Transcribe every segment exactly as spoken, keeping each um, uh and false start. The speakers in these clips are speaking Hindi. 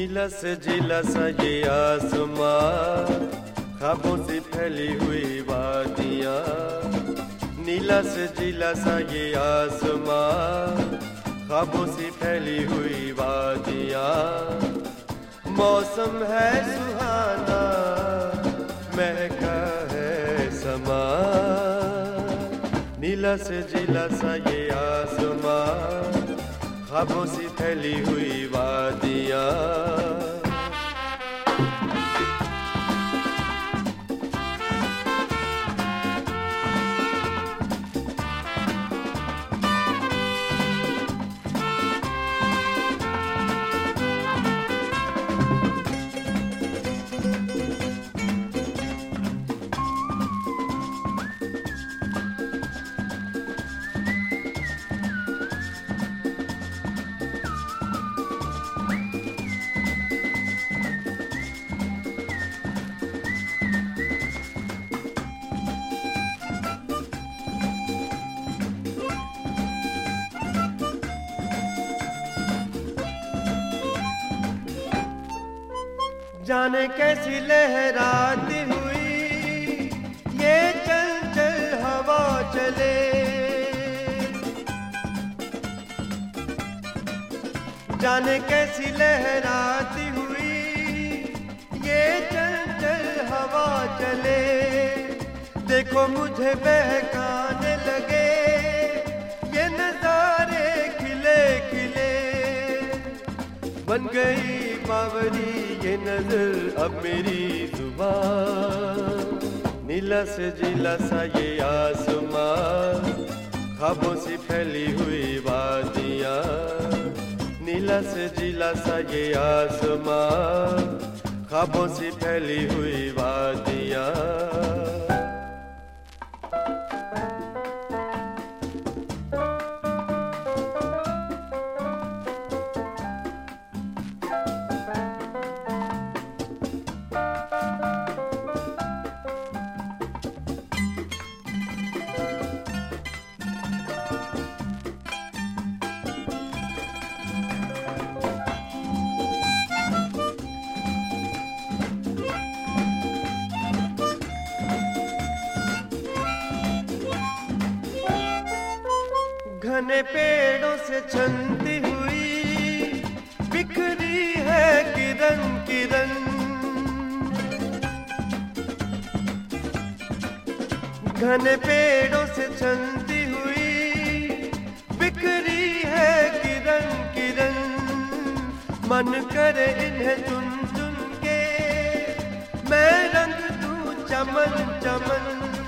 नीला से जिला सा ये आसमां, ख्वाबों से फैली हुई वादियाँ। नीला से जिला सा ये आसमां, ख्वाबों से फैली हुई वादियाँ। मौसम है सुहाना, महका है समा। नीला से जिला सा ये आसमां, ख्वाबों से फैली हुई वादियाँ। जाने कैसी लहराती हुई ये चंचल हवा चले। जाने कैसी लहराती हुई ये चंचल हवा चले। देखो मुझे बहकाने लगे ये नजारे खिले खिले। बन गई बावरी ये नजर अब मेरी जुबान। नीला से जिला सा ये आसमां, ख्वाबों से फैली हुई वादियाँ। नीला से जिला सा ये आसमां, ख्वाबों से फैली हुई वादियाँ। घने पेड़ों से छनती हुई बिखरी है किरण किरण। घने पेड़ों से छनती हुई बिखरी है किरण किरण। मन करे इन्हें चुन चुन के मैं रंग दूं चमन चमन।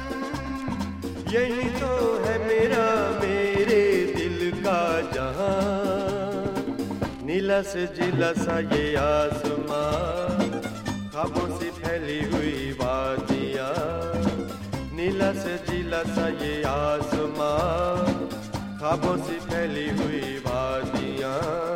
यही तो है मेरा मेरे दिल का जहां। नीला से जिला सा ये आसमां, ख्वाबों से फैली हुई वादियाँ। नीला से जिला सा ये आसमां, ख्वाबों से फैली हुई वादियाँ।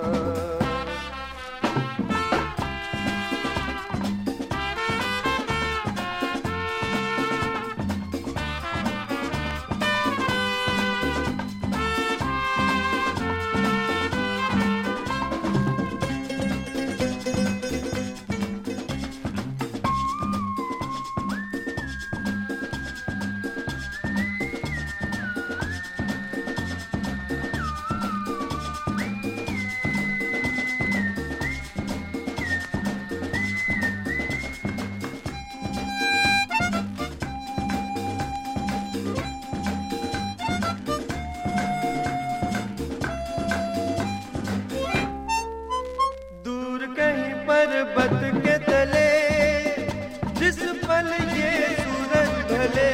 पर्वत के तले जिस पल ये सूरज ढले।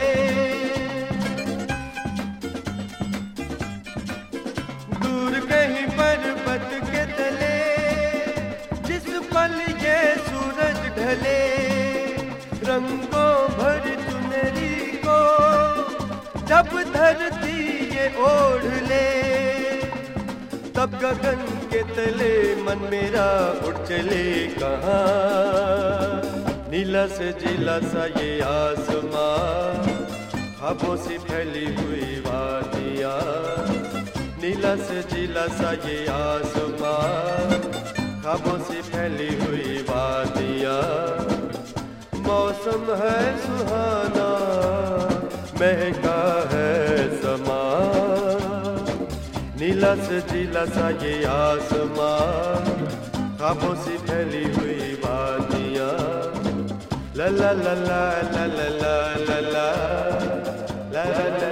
दूर कहीं पर्वत के तले जिस पल ये सूरज ढले। रंगों भर चुनरी को जब धरती ये ओढ़ ले। तब गगन के तले मन मेरा उड़ चले कहाँ। नीला से जिला सा ये आसमां, ख्वाबों से फैली हुई वादियाँ। नीला से जिला सा ये आसमां, ख्वाबों से फैली हुई वादियाँ, मौसम है सुहाना, महका है समा, नीला से जिला सा ये आसमां, ख्वाबों से फैली हुई वादियाँ, ला ला ला ला ला ला ला ला ला ला ला।